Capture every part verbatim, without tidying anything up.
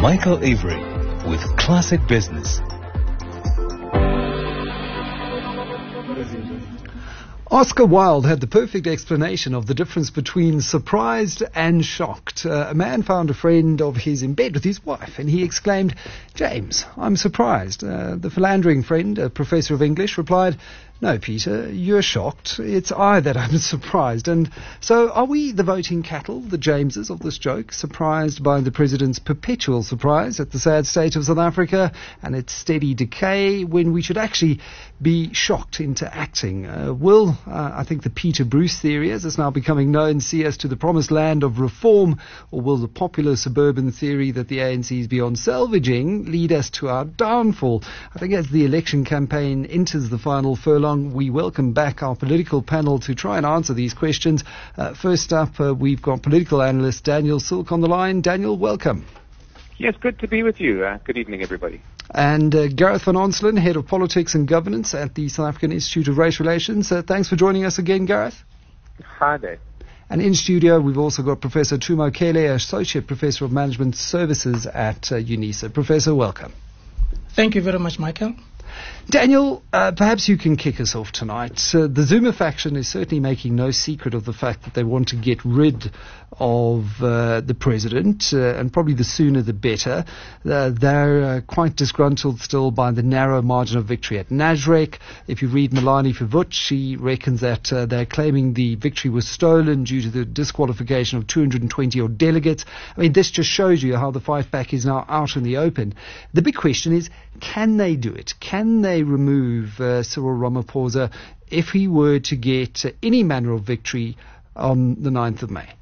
Michael Avery with Classic Business. Oscar Wilde had the perfect explanation of the difference between surprised and shocked. Uh, a man found a friend of his in bed with his wife, and he exclaimed, "James, I'm surprised." Uh, the philandering friend, a professor of English, replied, "No, Peter, you're shocked. It's I that am surprised." And so are we the voting cattle, the Jameses of this joke, surprised by the president's perpetual surprise at the sad state of South Africa and its steady decay, when we should actually be shocked into acting? Uh, will, uh, I think the Peter Bruce theory, as it's now becoming known, see us to the promised land of reform, or will the popular suburban theory that the A N C is beyond salvaging lead us to our downfall? I think as the election campaign enters the final furlong, we welcome back our political panel to try and answer these questions. Uh, first up, uh, we've got political analyst Daniel Silk on the line. Daniel, welcome. Yes, good to be with you. Uh, good evening, everybody. And uh, Gareth van Onselen, Head of Politics and Governance at the South African Institute of Race Relations. Uh, thanks for joining us again, Gareth. Hi there. And in studio, we've also got Professor Tumo Kele, Associate Professor of Management Services at uh, UNISA. Professor, welcome. Thank you very much, Michael. Daniel, uh, perhaps you can kick us off tonight. Uh, the Zuma faction is certainly making no secret of the fact that they want to get rid of uh, the president, uh, and probably the sooner the better. Uh, they're uh, quite disgruntled still by the narrow margin of victory at Nasrec. If you read Melanie Verwoerd, she reckons that uh, they're claiming the victory was stolen due to the disqualification of two hundred twenty odd delegates. I mean, this just shows you how the fight back is now out in the open. The big question is, can they do it? Can they remove uh, Cyril Ramaphosa if he were to get uh, any manner of victory on the ninth of May?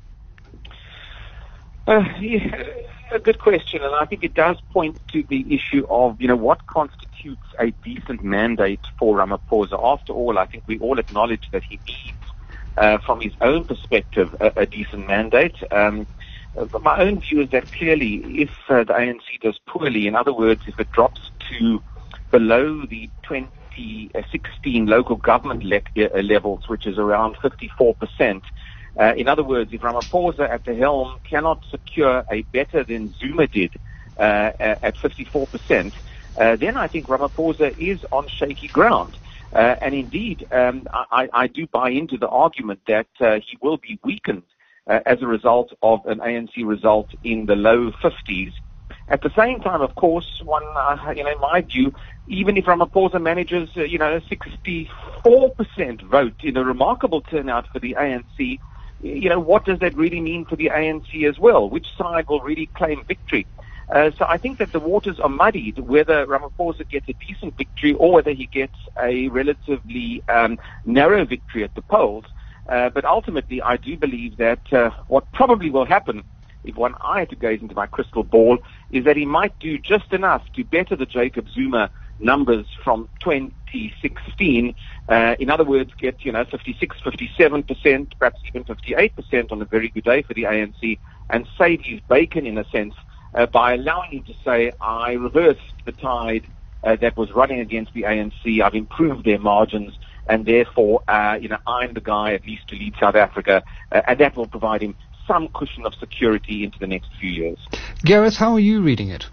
Uh, yeah, a good question, and I think it does point to the issue of, you know, what constitutes a decent mandate for Ramaphosa. After all, I think we all acknowledge that he needs, uh, from his own perspective, a, a decent mandate. Um, but my own view is that clearly, if uh, the A N C does poorly, in other words, if it drops to below the twenty sixteen local government le- uh, levels, which is around fifty-four percent, Uh, in other words, if Ramaphosa at the helm cannot secure a better than Zuma did uh, at fifty-four percent, uh, then I think Ramaphosa is on shaky ground. Uh, and indeed, um, I, I do buy into the argument that uh, he will be weakened uh, as a result of an A N C result in the low fifties. At the same time, of course, one, uh, you know, in my view, even if Ramaphosa manages, uh, you know, a sixty-four percent vote in a remarkable turnout for the A N C, you know, what does that really mean for the A N C as well? Which side will really claim victory? Uh, so I think that the waters are muddied whether Ramaphosa gets a decent victory or whether he gets a relatively um, narrow victory at the polls. Uh, but ultimately, I do believe that uh, what probably will happen, if one I had to gaze into my crystal ball, is that he might do just enough to better the Jacob Zuma numbers from twenty sixteen. Uh, in other words, get, you know, fifty-six, fifty-seven percent, perhaps even fifty-eight percent on a very good day for the A N C, and save his bacon in a sense uh, by allowing him to say, I reversed the tide uh, that was running against the A N C. I've improved their margins, and therefore, uh, you know, I'm the guy at least to lead South Africa, uh, and that will provide him some cushion of security into the next few years. Gareth, how are you reading it?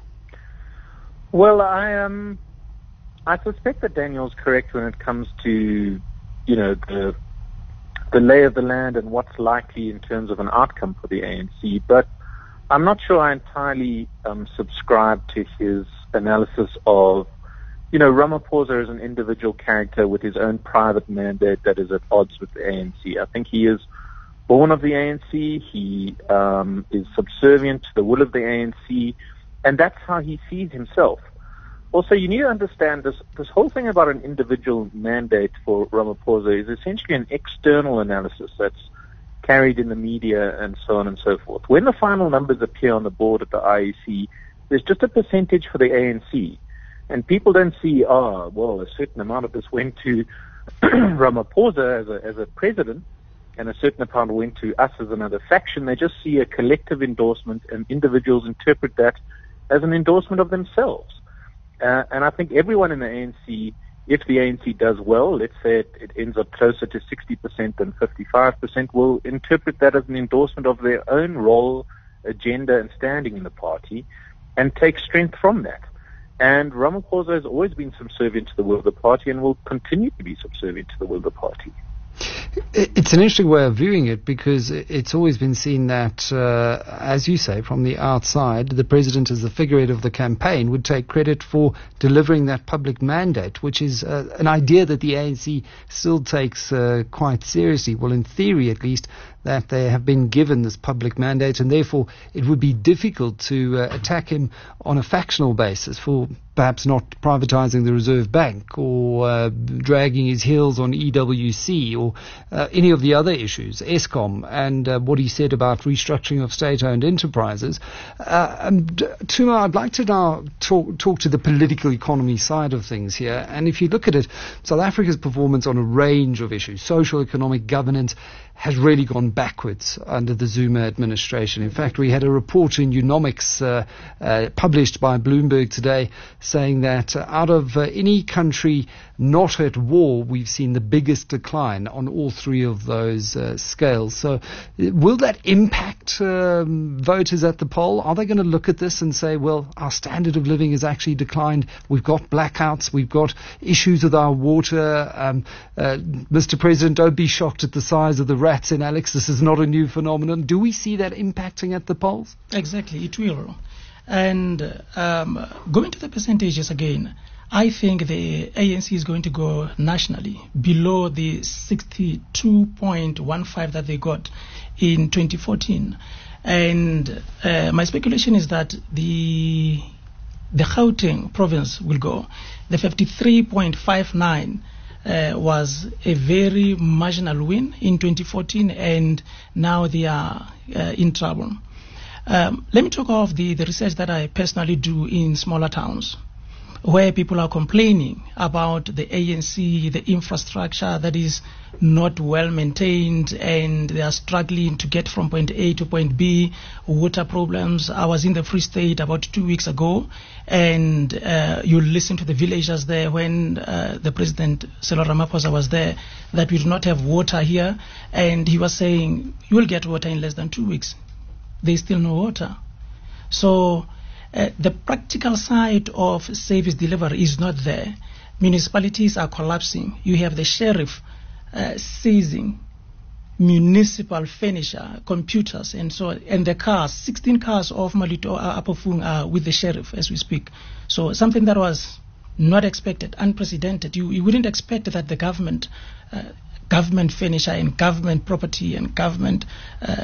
Well, I um, I suspect that Daniel's correct when it comes to, you know, the the lay of the land and what's likely in terms of an outcome for the A N C. But I'm not sure I entirely um, subscribe to his analysis of, you know, Ramaphosa as an individual character with his own private mandate that is at odds with the A N C. I think he is born of the A N C. He um, is subservient to the will of the A N C. And that's how he sees himself. Also, you need to understand this, this whole thing about an individual mandate for Ramaphosa is essentially an external analysis that's carried in the media and so on and so forth. When the final numbers appear on the board at the I E C, there's just a percentage for the A N C. And people don't see, oh, well, a certain amount of this went to Ramaphosa as a, as a president, and a certain amount went to us as another faction. They just see a collective endorsement, and individuals interpret that as an endorsement of themselves. Uh, and I think everyone in the A N C, if the A N C does well, let's say it, it ends up closer to sixty percent than fifty-five percent, will interpret that as an endorsement of their own role, agenda, and standing in the party. and take strength from that. And Ramaphosa has always been subservient to the will of the party and will continue to be subservient to the will of the party. It's an interesting way of viewing it, because it's always been seen that, uh, as you say, from the outside, the president as the figurehead of the campaign would take credit for delivering that public mandate, which is uh, an idea that the A N C still takes uh, quite seriously. Well, in theory at least, that they have been given this public mandate, and therefore it would be difficult to uh, attack him on a factional basis for perhaps not privatizing the Reserve Bank, or uh, dragging his heels on E W C, or uh, any of the other issues, Eskom, and uh, what he said about restructuring of state-owned enterprises. Uh, and Tuma, I'd like to now talk, talk to the political economy side of things here. And if you look at it, South Africa's performance on a range of issues, social, economic, governance, has really gone backwards under the Zuma administration. In fact, we had a report in Unomics uh, uh, published by Bloomberg today saying that uh, out of uh, any country not at war, we've seen the biggest decline on all three of those uh, scales. So uh, will that impact um, voters at the poll? Are they going to look at this and say, well, our standard of living has actually declined, we've got blackouts, we've got issues with our water, um, uh, Mister President, don't be shocked at the size of the rats in Alex, this is not a new phenomenon. Do we see that impacting at the polls? Exactly, it will. And um, going to the percentages again, I think the A N C is going to go nationally below the sixty-two point one five that they got in twenty fourteen. And uh, my speculation is that the the Gauteng province will go. The fifty-three point five nine uh, was a very marginal win in twenty fourteen, and now they are uh, in trouble. Um, let me talk of the, the research that I personally do in smaller towns, where people are complaining about the A N C, the infrastructure that is not well maintained, and they are struggling to get from point A to point B, water problems. I was in the Free State about two weeks ago, and uh, you listen to the villagers there when uh, the President, Cyril Ramaphosa, was there, that we do not have water here, and he was saying, you will get water in less than two weeks. There is still no water. So Uh, the practical side of service delivery is not there. Municipalities are collapsing. You have the sheriff uh, seizing municipal furniture, computers, and so on, and the cars. sixteen cars of Malito uh, Apofung are with the sheriff as we speak. So something that was not expected, unprecedented. You, you wouldn't expect that the government, uh, government furniture and government property and government uh,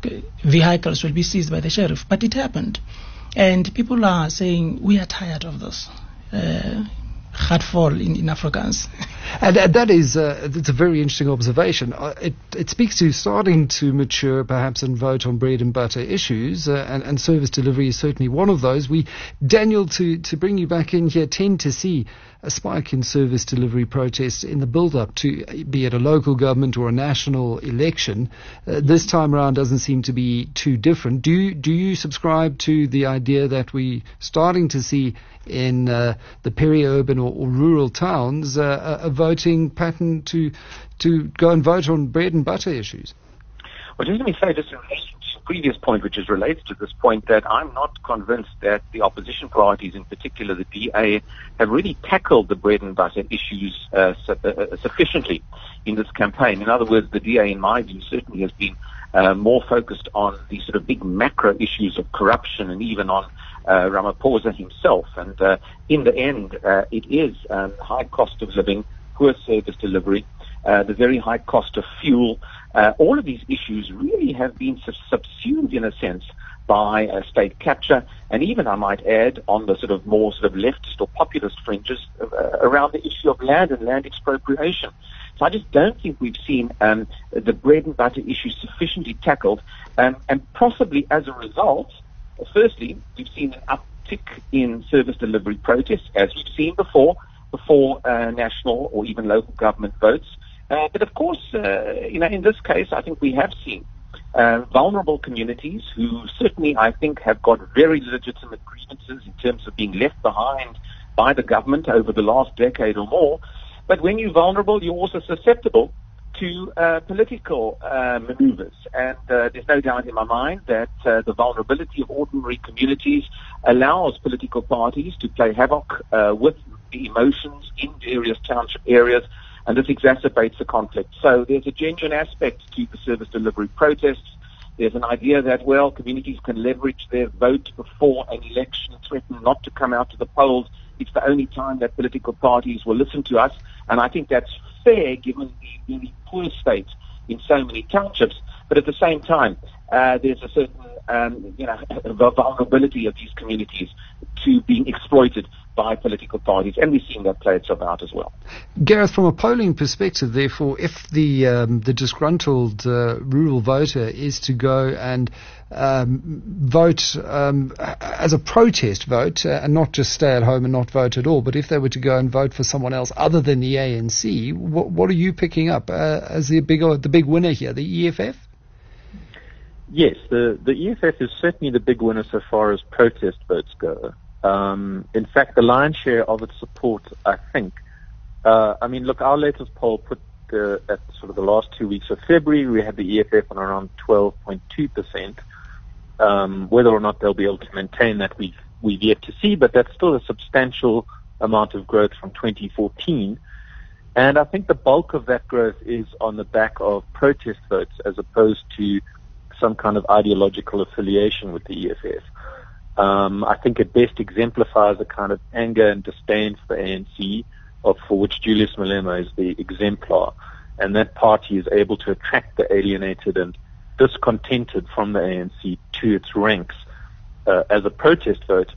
vehicles will be seized by the sheriff, but it happened. And people are saying, we are tired of this. Uh, Hardfall in, in Afrikaans. And uh, that is uh, it's a very interesting observation. Uh, it, it speaks to starting to mature perhaps and vote on bread and butter issues, uh, and, and service delivery is certainly one of those. We, Daniel, to, to bring you back in here, tend to see a spike in service delivery protests in the build-up to, be it a local government or a national election. Uh, this time around doesn't seem to be too different. Do you, do you subscribe to the idea that we're starting to see in uh, the peri-urban or, or rural towns uh, a, a voting pattern to to go and vote on bread and butter issues? Well, just let me say, just in relation to the previous point, which is related to this point, that I'm not convinced that the opposition parties, in particular the D A, have really tackled the bread and butter issues uh, su- uh, sufficiently in this campaign. In other words, the D A, in my view, certainly has been uh, more focused on the sort of big macro issues of corruption and even on Uh, Ramaphosa himself, and uh, in the end, uh, it is um, high cost of living, poor service delivery, uh, the very high cost of fuel. Uh, all of these issues really have been sub- subsumed, in a sense, by uh, state capture, and even, I might add, on the sort of more sort of leftist or populist fringes uh, around the issue of land and land expropriation. So I just don't think we've seen um, the bread and butter issue sufficiently tackled, um, and possibly as a result. Firstly, we've seen an uptick in service delivery protests, as we've seen before, before uh, national or even local government votes. Uh, but of course, uh, you know, in this case, I think we have seen uh, vulnerable communities who certainly, I think, have got very legitimate grievances in terms of being left behind by the government over the last decade or more. But when you're vulnerable, you're also susceptible to uh, political uh, maneuvers. And uh, there's no doubt in my mind that uh, the vulnerability of ordinary communities allows political parties to play havoc uh, with the emotions in various township areas, and this exacerbates the conflict. So there's a genuine aspect to the service delivery protests. There's an idea that, well, communities can leverage their vote before an election, threaten not to come out to the polls. It's the only time that political parties will listen to us, and I think that's fair given the really poor state in so many townships. But at the same time, uh, there's a certain um, you know, vulnerability of these communities to being exploited by political parties, and we're seeing that play itself out as well. Gareth, from a polling perspective, therefore, if the um, the disgruntled uh, rural voter is to go and um, vote um, as a protest vote, uh, and not just stay at home and not vote at all, but if they were to go and vote for someone else other than the A N C, what, what are you picking up uh, as the big the big winner here, the E F F? Yes, the, the E F F is certainly the big winner so far as protest votes go. Um, in fact, the lion's share of its support, I think, uh, I mean, look, our latest poll put uh, at sort of the last two weeks of February, we had the E F F on around twelve point two percent. Um, whether or not they'll be able to maintain that, we've, we've yet to see, but that's still a substantial amount of growth from twenty fourteen. And I think the bulk of that growth is on the back of protest votes as opposed to some kind of ideological affiliation with the E F F. Um, I think it best exemplifies the kind of anger and disdain for the A N C, of, for which Julius Malema is the exemplar. And that party is able to attract the alienated and discontented from the A N C to its ranks uh, as a protest vote.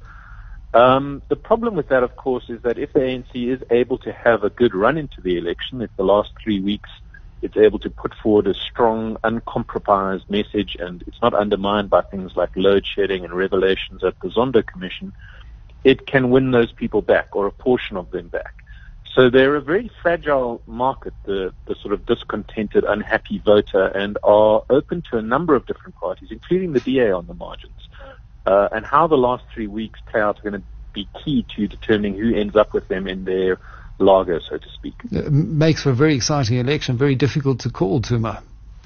Um, the problem with that, of course, is that if the A N C is able to have a good run into the election, if the last three weeks it's able to put forward a strong, uncompromised message, and it's not undermined by things like load shedding and revelations at the Zondo Commission, it can win those people back, or a portion of them back. So they're a very fragile market, the, the sort of discontented, unhappy voter, and are open to a number of different parties, including the D A on the margins. Uh, and how the last three weeks play out are going to be key to determining who ends up with them in their lager, so to speak. It makes for a very exciting election, very difficult to call, Tuma.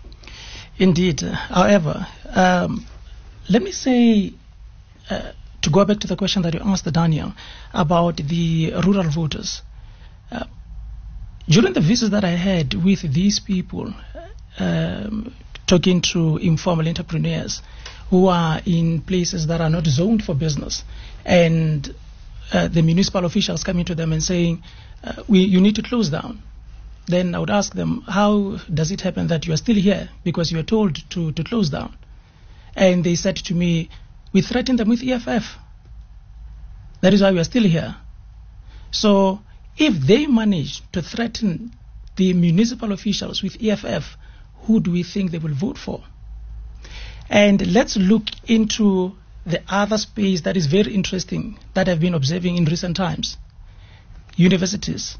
Indeed. However, um, let me say, uh, to go back to the question that you asked, Daniel, about the rural voters. Uh, during the visits that I had with these people, um, talking to informal entrepreneurs who are in places that are not zoned for business, and uh, the municipal officials coming to them and saying, Uh, we, you need to close down. Then I would ask them, how does it happen that you are still here because you are told to, to close down? And they said to me, we threatened them with E F F. That is why we are still here. So if they manage to threaten the municipal officials with E F F, who do we think they will vote for? And let's look into the other space that is very interesting that I've been observing in recent times. Universities.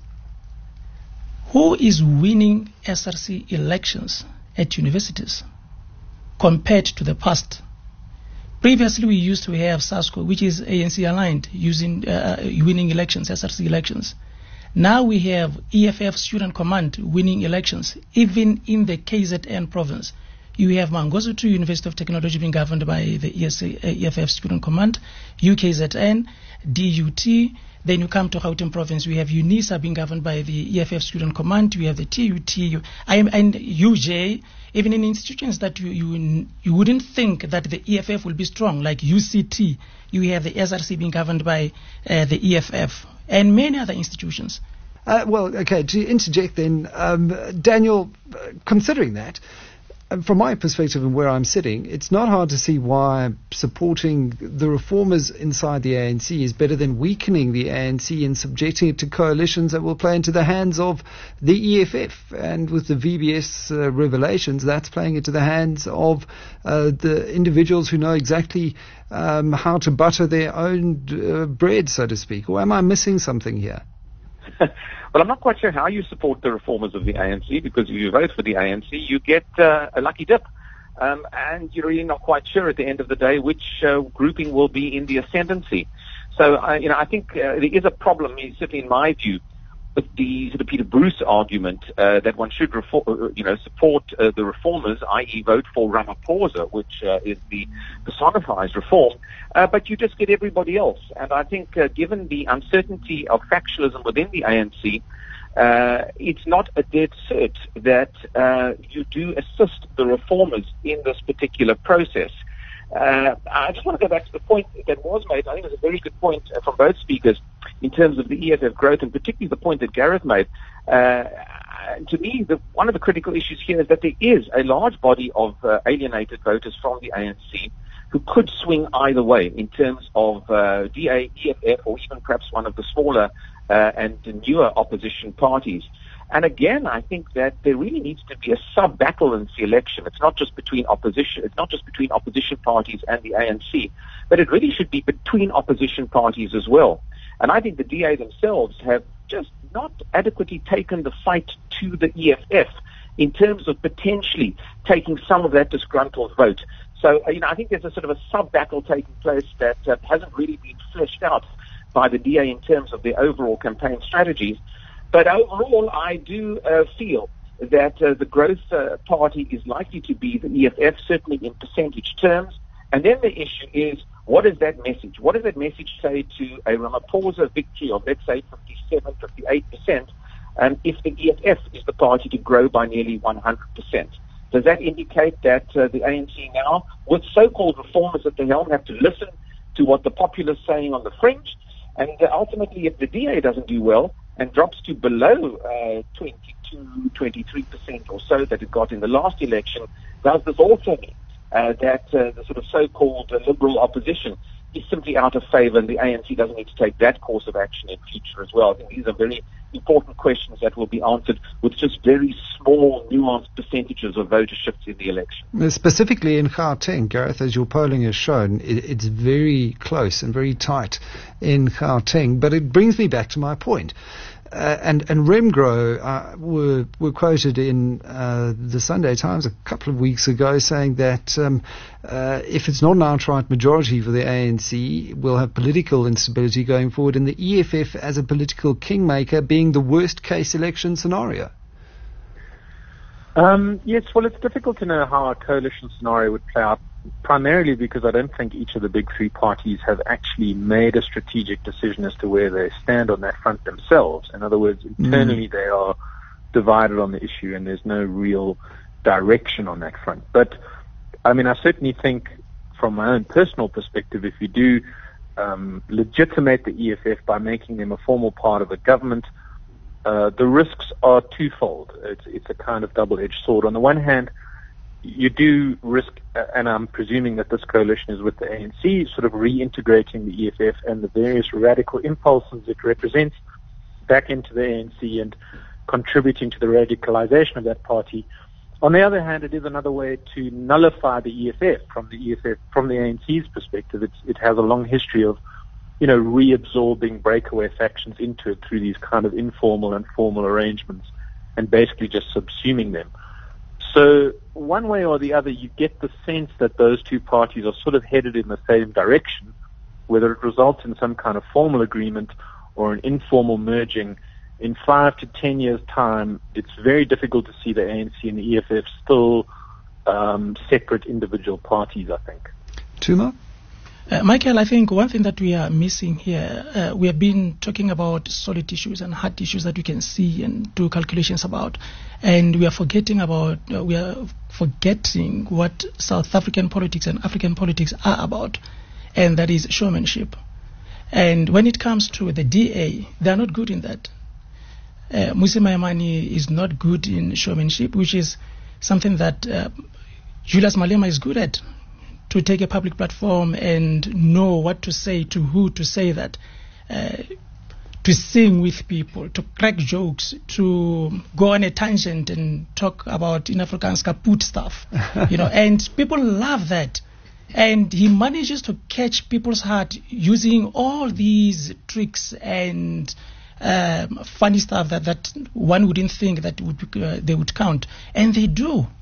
Who is winning S R C elections at universities compared to the past? Previously, we used to have SASCO, which is A N C aligned, using uh, winning elections, S R C elections. Now we have E F F Student Command winning elections, even in the K Z N province. You have Mangosuthu University of Technology being governed by the E F F Student Command, U K Z N, D U T. Then you come to Gauteng province, we have UNISA being governed by the E F F Student Command, we have the T U T, and U J, even in institutions that you, you you wouldn't think that the E F F will be strong, like U C T, you have the S R C being governed by uh, the E F F, and many other institutions. Uh, well, okay, to interject then, um, Daniel, uh, considering that, from my perspective and where I'm sitting, it's not hard to see why supporting the reformers inside the A N C is better than weakening the A N C and subjecting it to coalitions that will play into the hands of the E F F. And with the V B S uh, revelations, that's playing into the hands of uh, the individuals who know exactly um, how to butter their own uh, bread, so to speak. Or am I missing something here? Well, I'm not quite sure how you support the reformers of the A N C, because if you vote for the A N C, you get uh, a lucky dip. Um, and you're really not quite sure at the end of the day which uh, grouping will be in the ascendancy. So, uh, you know, I think uh, there is a problem, certainly in my view, with the sort of Peter Bruce argument uh, that one should refor- you know, support uh, the reformers, that is vote for Ramaphosa, which uh, is the personifies reform, uh, but you just get everybody else. And I think uh, given the uncertainty of factionalism within the A N C, uh, it's not a dead cert that uh, you do assist the reformers in this particular process. Uh, I just want to go back to the point that was made. I think it's a very good point uh, from both speakers in terms of the E F F growth, and particularly the point that Gareth made. Uh, to me, the, one of the critical issues here is that there is a large body of uh, alienated voters from the A N C who could swing either way in terms of uh, D A, E F F, or even perhaps one of the smaller uh, and newer opposition parties. And again, I think that there really needs to be a sub-battle in the election. It's not just between opposition. It's not just between opposition parties and the A N C, but it really should be between opposition parties as well. And I think the D A themselves have just not adequately taken the fight to the E F F in terms of potentially taking some of that disgruntled vote. So, you know, I think there's a sort of a sub-battle taking place that uh, hasn't really been fleshed out by the D A in terms of their overall campaign strategies. But overall, I do uh, feel that uh, the Growth uh, Party is likely to be the E F F, certainly in percentage terms. And then the issue is, what is that message? What does that message say to a Ramaphosa victory of, let's say, fifty-seven, fifty-eight percent, um, if the E F F is the party to grow by nearly one hundred percent? Does that indicate that uh, the A N C now, with so-called reformers at the helm, have to listen to what the populace is saying on the fringe? And uh, ultimately, if the D A doesn't do well, and drops to below uh, twenty-two, twenty-three percent or so that it got in the last election, does this also mean uh, that uh, the sort of so-called uh, liberal opposition is simply out of favor and the A N C doesn't need to take that course of action in future as well? I think these are very important questions that will be answered with just very small, nuanced percentages of voter shifts in the election. Specifically in Gauteng, Gareth, as your polling has shown, it, it's very close and very tight in Gauteng. But it brings me back to my point. Uh, and, and Remgro uh, were, were quoted in uh, the Sunday Times a couple of weeks ago saying that um, uh, if it's not an outright majority for the A N C, we'll have political instability going forward, and the E F F as a political kingmaker being the worst case election scenario. Um, yes, well, it's difficult to know how a coalition scenario would play out, primarily because I don't think each of the big three parties have actually made a strategic decision as to where they stand on that front themselves. In other words, internally mm. they are divided on the issue and there's no real direction on that front. But, I mean, I certainly think from my own personal perspective, if you do um, legitimate the E F F by making them a formal part of the government, Uh, the risks are twofold. It's, it's a kind of double-edged sword. On the one hand, you do risk, uh, and I'm presuming that this coalition is with the A N C, sort of reintegrating the E F F and the various radical impulses it represents back into the A N C and contributing to the radicalization of that party. On the other hand, it is another way to nullify the E F F from the E F F, from the A N C's perspective. It's, it has a long history of you know, reabsorbing breakaway factions into it through these kind of informal and formal arrangements and basically just subsuming them. So one way or the other, you get the sense that those two parties are sort of headed in the same direction. Whether it results in some kind of formal agreement or an informal merging, in five to ten years' time, it's very difficult to see the A N C and the E F F still um, separate individual parties, I think. Tuma? Uh, Michael, I think one thing that we are missing here, uh, we have been talking about solid issues and hard issues that we can see and do calculations about, and we are forgetting about, uh, we are forgetting what South African politics and African politics are about, and that is showmanship. And when it comes to the D A, they are not good in that. Uh, Mmusi Maimane is not good in showmanship, which is something that uh, Julius Malema is good at. To take a public platform and know what to say to who to say that, uh, to sing with people, to crack jokes, to go on a tangent and talk about in Afrikaans kaput stuff, you know, and people love that. And he manages to catch people's heart using all these tricks and um, funny stuff that, that one wouldn't think that would uh, they would count, and they do.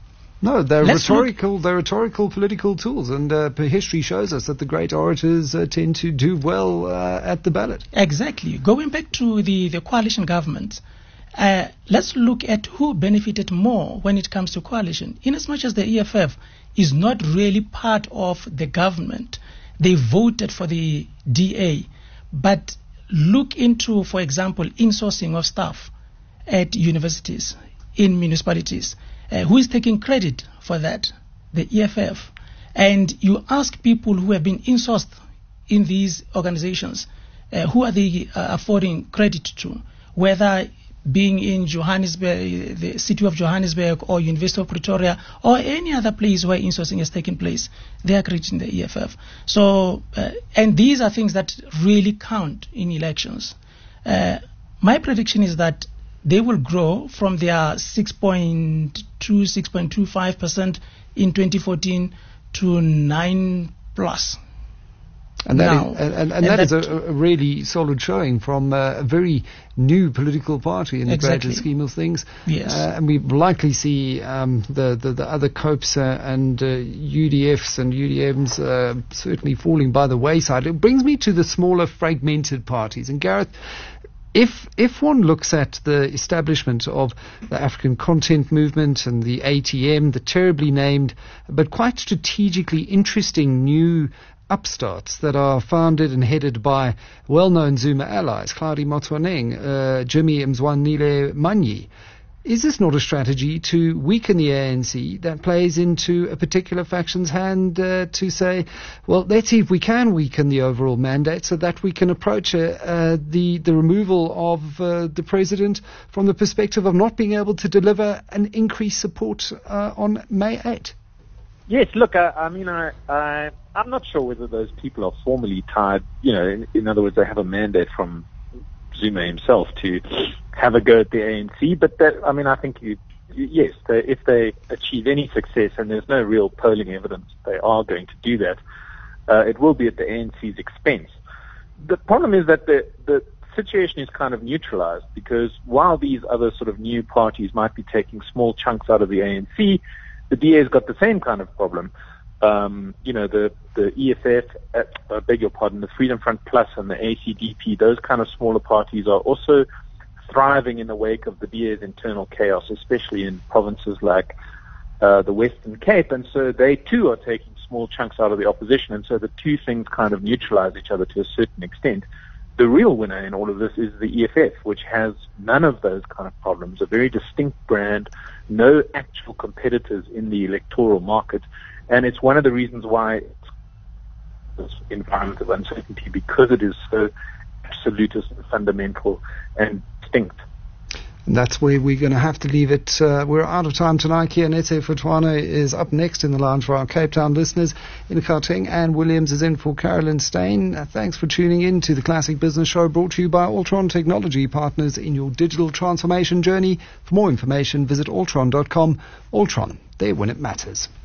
No, they're Let's rhetorical. They're rhetorical political tools, and uh, history shows us that the great orators uh, tend to do well uh, at the ballot. Exactly. Going back to the, the coalition government, uh, let's look at who benefited more when it comes to coalition. In as much as the E F F is not really part of the government, they voted for the D A, but look into, for example, insourcing of staff at universities, in municipalities. Uh, who is taking credit for that? The E F F. And you ask people who have been insourced in these organizations, uh, who are they uh, affording credit to? Whether being in Johannesburg, the city of Johannesburg, or University of Pretoria, or any other place where insourcing has taken place, they are crediting the E F F. So, uh, and these are things that really count in elections. Uh, my prediction is that they will grow from their six point two, six point two five percent in twenty fourteen to nine plus. And that now, is, and, and, and and that, that is a, a really solid showing from uh, a very new political party in the Exactly. greater scheme of things. Yes. Uh, and we likely see um, the, the, the other COPEs uh, and uh, U D Fs and U D Ms uh, certainly falling by the wayside. It brings me to the smaller fragmented parties. And Gareth, If if one looks at the establishment of the African Content Movement and the A T M, the terribly named but quite strategically interesting new upstarts that are founded and headed by well-known Zuma allies, Hlaudi Motsoeneng, uh, Jimmy Mzwanele Manyi, is this not a strategy to weaken the A N C that plays into a particular faction's hand uh, to say, well, let's see if we can weaken the overall mandate so that we can approach uh, uh, the, the removal of uh, the president from the perspective of not being able to deliver an increased support uh, on May eighth? Yes, look, I, I mean, I, I, I'm not sure whether those people are formally tied, you know, in, in other words, they have a mandate from Zuma himself to have a go at the A N C, but that, I mean, I think you, yes, they, if they achieve any success, and there's no real polling evidence they are going to do that, uh, it will be at the A N C's expense. The problem is that the, the situation is kind of neutralized, because while these other sort of new parties might be taking small chunks out of the A N C, the D A's got the same kind of problem. Um, you know, the, the E F F, uh, I beg your pardon, the Freedom Front Plus and the A C D P, those kind of smaller parties are also thriving in the wake of the D A's internal chaos, especially in provinces like uh, the Western Cape. And so they too are taking small chunks out of the opposition. And so the two things kind of neutralize each other to a certain extent. The real winner in all of this is the E F F, which has none of those kind of problems, a very distinct brand, no actual competitors in the electoral market. And it's one of the reasons why it's this environment of uncertainty, because it is so absolutist and fundamental and distinct. And that's where we're going to have to leave it. Uh, we're out of time tonight. Keanetse Futwana is up next in the lounge for our Cape Town listeners. In Gauteng, Anne Williams is in for Carolyn Steyn. Uh, thanks for tuning in to the Classic Business Show, brought to you by Altron Technology, partners in your digital transformation journey. For more information, visit altron dot com. Altron, there when it matters.